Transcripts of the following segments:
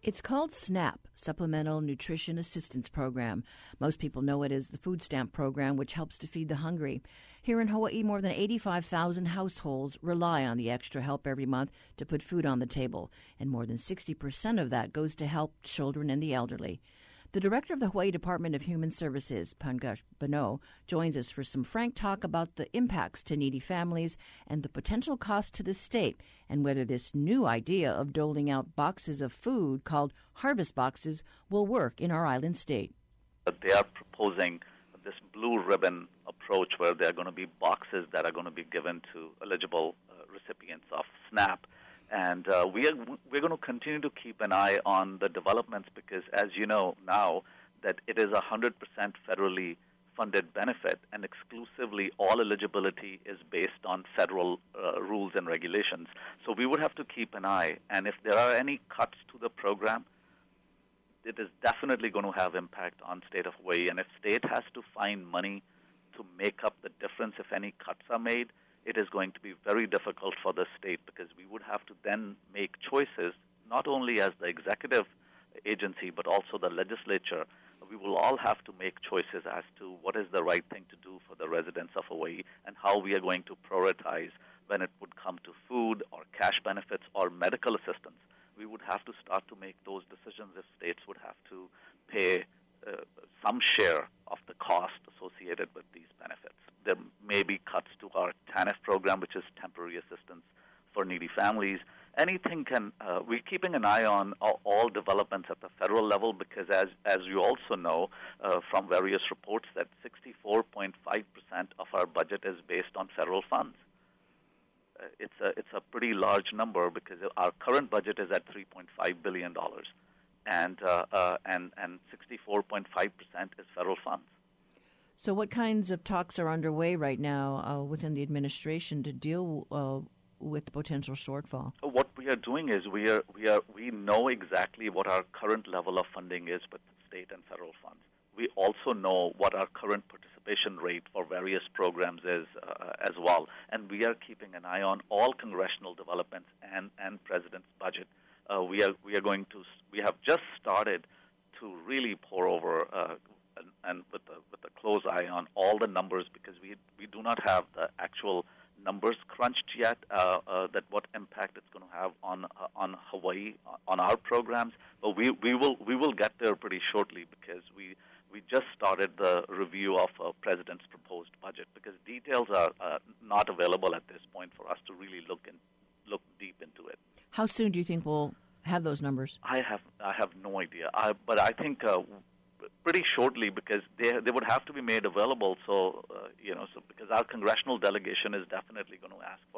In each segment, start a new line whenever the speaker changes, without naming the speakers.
It's called SNAP, Supplemental Nutrition Assistance Program. Most people know it as the food stamp program, which helps to feed the hungry. Here in Hawaii, more than 85,000 households rely on the extra help every month to put food on the table, and more than 60% of that goes to help children and the elderly. The director of the Hawaii Department of Human Services, Pangash Bano, joins us for some frank talk about the impacts to needy families and the potential cost to the state, and whether this new idea of doling out boxes of food called harvest boxes will work in our island state.
They are proposing this blue ribbon approach where there are going to be boxes that are going to be given to eligible recipients of SNAP. And we're going to continue to keep an eye on the developments because, as you know now, that it is 100% federally funded benefit, and exclusively all eligibility is based on federal rules and regulations. So we would have to keep an eye, and if there are any cuts to the program, it is definitely going to have impact on state of Hawaii. And if state has to find money to make up the difference if any cuts are made, it is going to be very difficult for the state because we would have to then make choices, not only as the executive agency, but also the legislature. We will all have to make choices as to what is the right thing to do for the residents of Hawaii and how we are going to prioritize when it would come to food or cash benefits or medical assistance. We would have to start to make those decisions if states would have to pay some share of the cost associated with these benefits. There may be cuts to our TANF program, which is temporary assistance for needy families. Anything can, we're keeping an eye on all developments at the federal level because as you also know from various reports that 64.5% of our budget is based on federal funds. It's a pretty large number because our current budget is at $3.5 billion. And 64.5% is federal funds.
So what kinds of talks are underway right now within the administration to deal with the potential shortfall?
What we are doing is we know exactly what our current level of funding is with state and federal funds. We also know what our current participation rate for various programs is as well. And we are keeping an eye on all congressional developments and President's budget. We have just started to really pour over and with a close eye on all the numbers because we do not have the actual numbers crunched yet that what impact it's going to have on Hawaii on our programs, but we will get there pretty shortly because we just started the review of President's proposed budget because details are not available at this point for us to really look deep into it.
How soon do you think we'll have those numbers?
I have no idea, but I think pretty shortly because they would have to be made available. So because our congressional delegation is definitely going to ask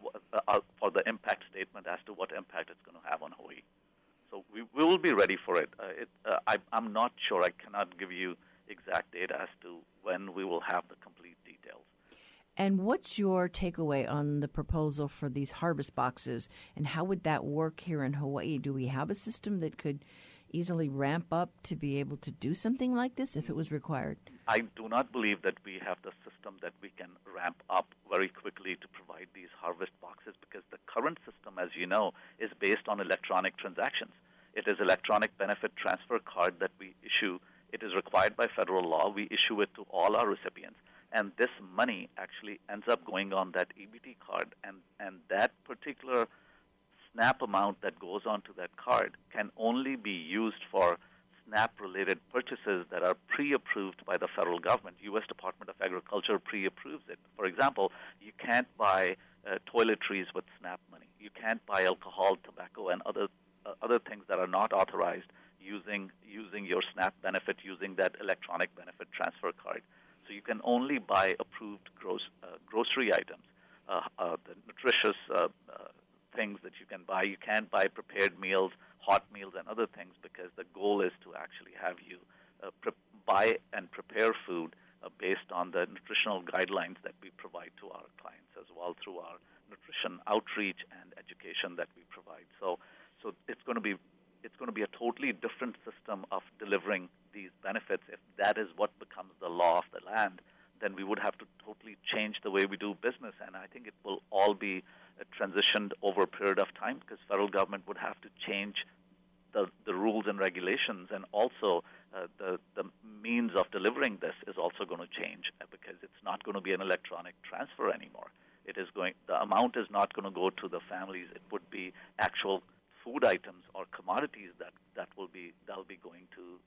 for the impact statement as to what impact it's going to have on Hawaii. So we will be ready for it. I'm not sure. I cannot give you exact data as to when we will have the complete details.
And what's your takeaway on the proposal for these harvest boxes, and how would that work here in Hawaii? Do we have a system that could easily ramp up to be able to do something like this if it was required?
I do not believe that we have the system that we can ramp up very quickly to provide these harvest boxes because the current system, as you know, is based on electronic transactions. It is electronic benefit transfer card that we issue. It is required by federal law. We issue it to all our recipients. And this money actually ends up going on that EBT card, and that particular SNAP amount that goes onto that card can only be used for SNAP-related purchases that are pre-approved by the federal government. U.S. Department of Agriculture pre-approves it. For example, you can't buy toiletries with SNAP money. You can't buy alcohol, tobacco, and other things that are not authorized using your SNAP benefit using that electronic benefit transfer card. So you can only buy approved grocery items, the nutritious things that you can buy. You can't buy prepared meals, hot meals, and other things because the goal is to actually have you buy and prepare food based on the nutritional guidelines that we provide to our clients as well through our nutrition outreach and education that we provide. So it's going to be a totally different system of delivering these benefits. If that is what becomes the law of the land, then we would have to totally change the way we do business. And I think it will all be transitioned over a period of time because federal government would have to change the rules and regulations, and also the means of delivering this is also going to change because it's not going to be an electronic transfer anymore. The amount is not going to go to the families. It would be actual food items or commodities that will be going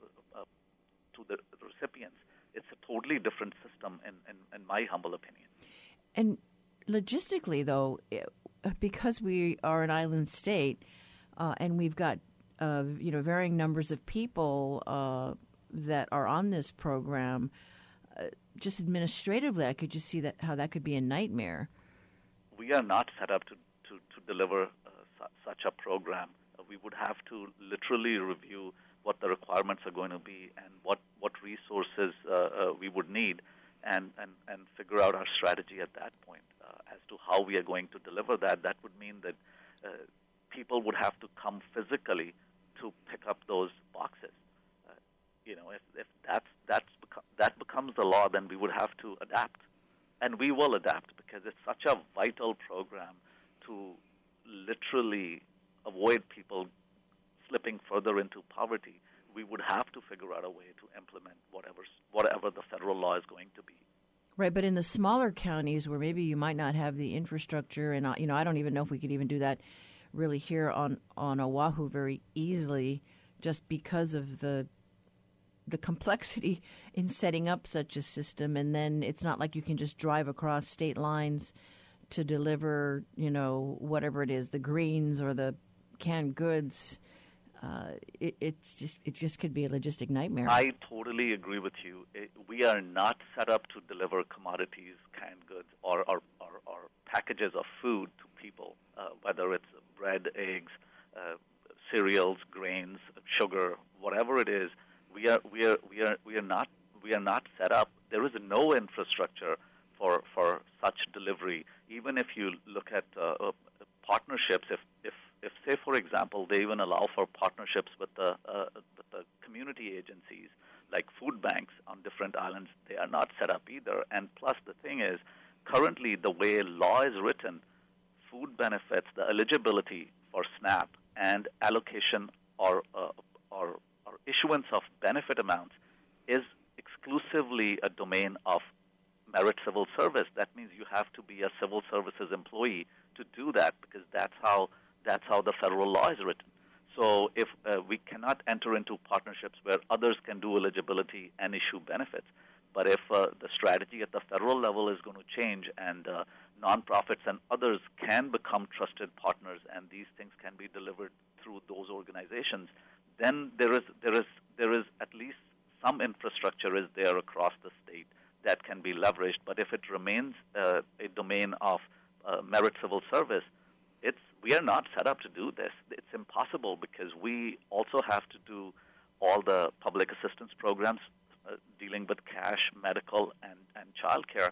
to the recipients. It's a totally different system, in my humble opinion.
And logistically, though, because we are an island state, and we've got varying numbers of people that are on this program, just administratively, I could just see how that could be a nightmare.
We are not set up to deliver such a program. We would have to literally review what the requirements are going to be and what resources we would need, and figure out our strategy at that point as to how we are going to deliver that. That would mean that people would have to come physically to pick up those boxes. If that becomes the law, then we would have to adapt, and we will adapt because it's such a vital program to literally avoid people slipping further into poverty. We would have to figure out a way to implement whatever the federal law is going to be.
Right, but in the smaller counties where maybe you might not have the infrastructure, and I don't even know if we could even do that really here on Oahu very easily, just because of the complexity in setting up such a system. And then it's not like you can just drive across state lines to deliver, whatever it is, the greens or the canned goods. It just could be a logistic nightmare.
I totally agree with you. We are not set up to deliver commodities, canned goods, or packages of food to people, whether it's bread, eggs, cereals, grains, sugar, whatever it is. We are not set up. There is no infrastructure for such delivery. Even if you look at partnerships, if say, for example, they even allow for partnerships with the community agencies like food banks on different islands, they are not set up either. And plus, the thing is, currently the way law is written, food benefits, the eligibility for SNAP and allocation or issuance of benefit amounts is exclusively a domain of merit civil service. That means you have to be a civil services employee to do that, because that's how the federal law is written. So if we cannot enter into partnerships where others can do eligibility and issue benefits, but if the strategy at the federal level is going to change and nonprofits and others can become trusted partners and these things can be delivered through those organizations, then there is at least some infrastructure is there across the state that can be leveraged. But if it remains a domain of merit civil service, we are not set up to do this. It's impossible because we also have to do all the public assistance programs dealing with cash, medical, and child care.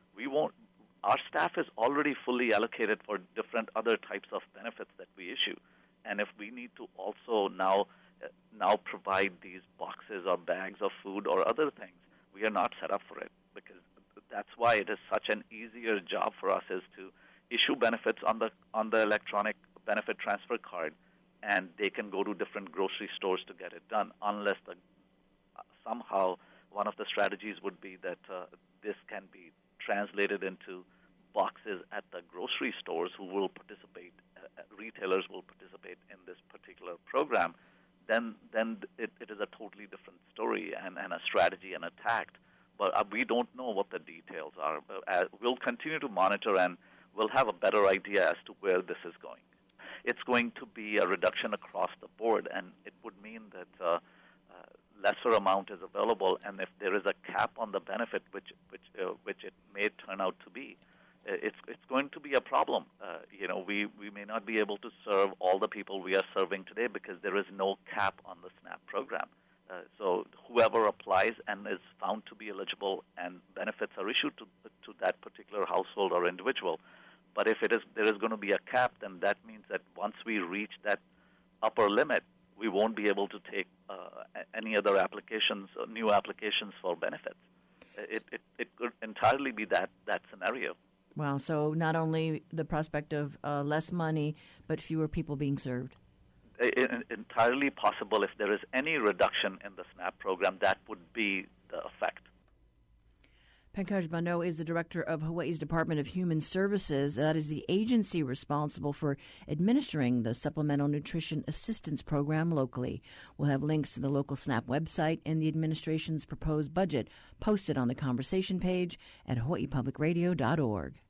Our staff is already fully allocated for different other types of benefits that we issue. And if we need to also now provide these boxes or bags of food or other things, we are not set up for it, because that's why it is such an easier job for us is to issue benefits on the electronic benefit transfer card, and they can go to different grocery stores to get it done, unless somehow one of the strategies would be that this can be translated into boxes at the grocery stores who will participate, retailers will participate in this particular program. Then it is a totally different story and a strategy and a tact. But we don't know what the details are. We'll continue to monitor, and we'll have a better idea as to where this is going. It's going to be a reduction across the board, and it would mean that lesser amount is available, and if there is a cap on the benefit, which it may turn out to be, it's going to be a problem. We may not be able to serve all the people we are serving today because there is no cap on the SNAP program. So whoever applies and is found to be eligible and benefits are issued to that particular household or individual. But if there is going to be a cap, then that means that once we reach that upper limit, we won't be able to take any other applications, new applications for benefits. It could entirely be that scenario.
Wow. So not only the prospect of less money, but fewer people being served.
entirely possible if there is any reduction in the SNAP program, that would be the effect.
Pankaj Bhano is the director of Hawaii's Department of Human Services. That is the agency responsible for administering the Supplemental Nutrition Assistance Program locally. We'll have links to the local SNAP website and the administration's proposed budget posted on the conversation page at hawaiipublicradio.org.